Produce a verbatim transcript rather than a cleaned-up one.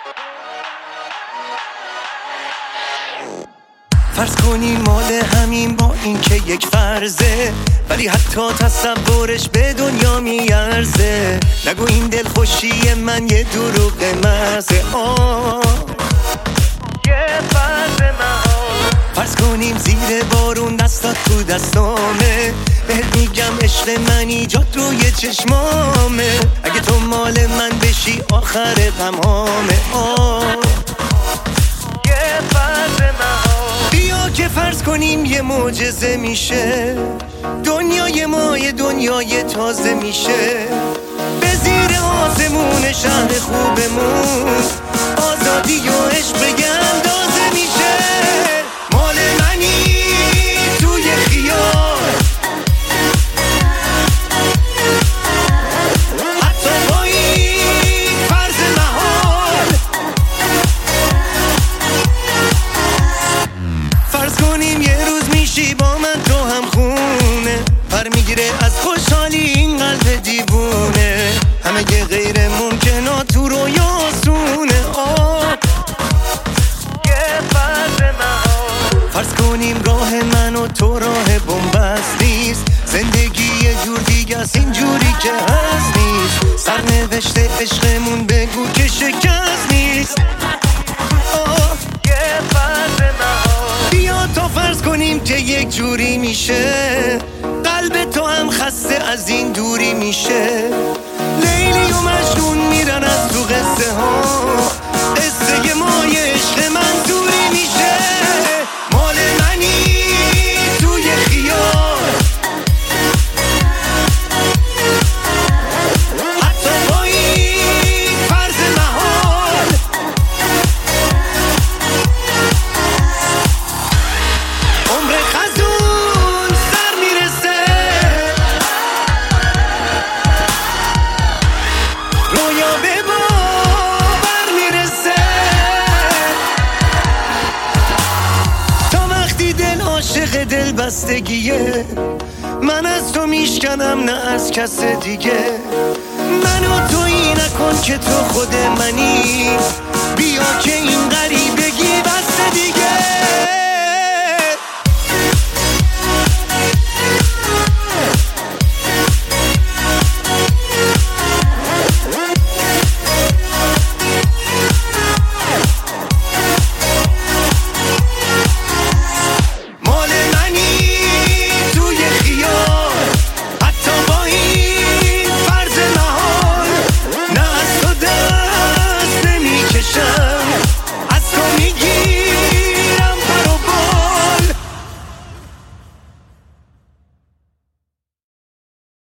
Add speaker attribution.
Speaker 1: فرض کنیم مال همین با این که یک فرضه، ولی حتی تصورش به دنیا میارزه. نگو این دل خوشی من یه دروغ محضه. آه یه فرض محال. فرض کنیم زیر بارون دستات تو دستامه، بهت میگم عشق من ایجاد روی چشمامه. اگه تو مال من بشی آخر غمامه. آه یه فرض محال. بیا که فرض کنیم یه معجزه میشه، دنیای ما یه دنیای تازه میشه. به زیر آسمون شهر خوبمون آزادی و عشق به اندازه میشه. مال منی توی خیال، حتی با این فرض محال. فرض کنیم یه روز میشی با من تو هم خونه، پر میگیره از خوشحالی این قلب دیوونه. همه یه غیر ممکنات تو رویا آسونه. آه یه فرض محال. فرض کنیم راه من و تو راه بنبست نیست، زندگی یه جور دیگه است اینجوری که هست نیست. سرنوشت عشقمون بگو که شکست نیست. آه یه فرض محال. بیا تا فرض کنیم که یک جوری میشه، قلب تو هم خسته از این دوری میشه. لیلی و مجنون میرن از تو قصه ها، قصه ما یه عشق منظوری میشه. مال منی توی خیال، حتی با این فرض محال. عمر خزون سر میرسه، رویا به باور میرسه. تا وقتی دل عاشق دل بستگیه، من از تو میشکنم نه از کس دیگه. منو تویی نکن که تو خود منی، بیا که این غریبگی بس دیگه.